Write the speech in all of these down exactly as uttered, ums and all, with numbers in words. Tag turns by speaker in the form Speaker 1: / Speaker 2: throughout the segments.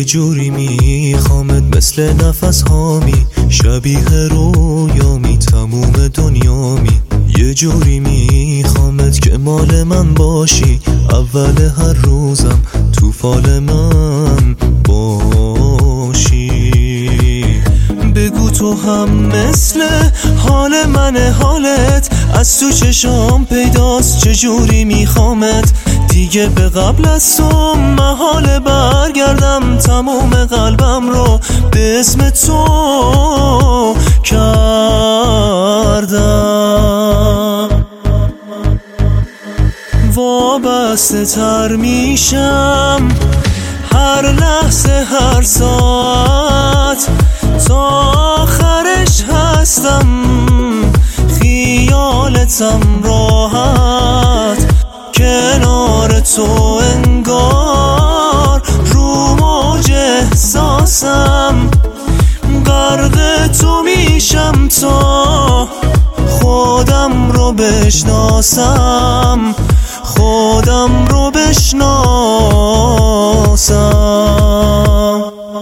Speaker 1: جوری میخوامت مثل نفس هامی، شبیه رویامی تموم دنیامی. یه جوری میخوامت که مال من باشی، اول هر روزم تو فال من باشی. بگو تو هم مثل حال من حالت، از تو چشام پیداست چجوری میخوامت. دیگه به قبل از تو محال برگردم، تموم قلبم رو به اسم تو کردم. وابسته تر میشم هر لحظه هر ساعت، تا آخرش هستم خیالتم راحت. کنار تو انگار رو موج احساسم، غرق تو میشم تا خودم رو بشناسم، خودم رو بشناسم.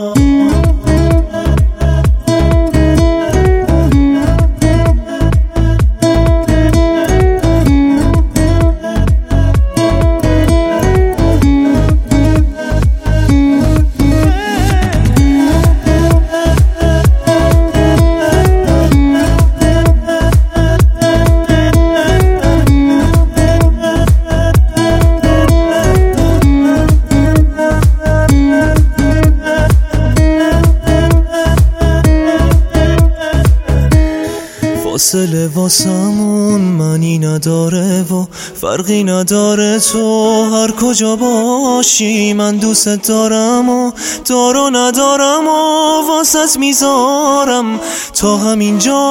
Speaker 1: فاصله واسمون معنی نداره و فرقی نداره، تو هر کجا باشی من دوست دارم و دارو ندارم و واسط میذارم تا همینجا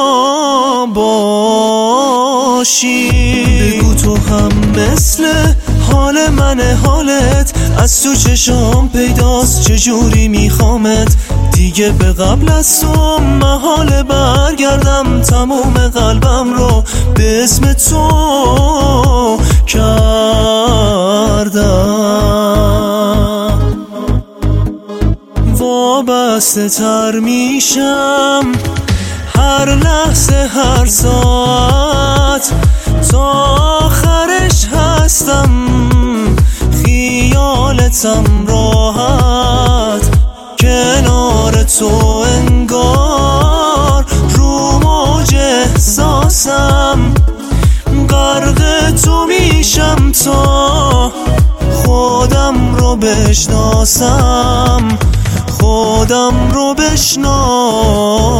Speaker 1: باشی. بگو تو هم مثل حال من حالت، از تو چشام پیداست چجوری میخوامت. دیگه به قبل از تو محال برگردم، تموم قلبم رو به اسم تو کردم. وابسته تر میشم هر لحظه هر ساعت، تا آخرش هستم خیالتم راحت. کنار تو انگار رو موج احساسم، غرق تو میشم تا خودم رو بشناسم، خودم رو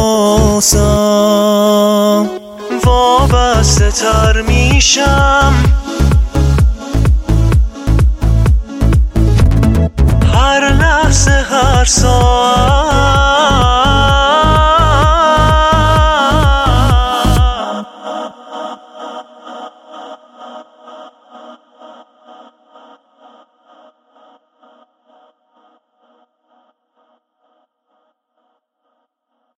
Speaker 1: بشناسم. وابسته تر میشم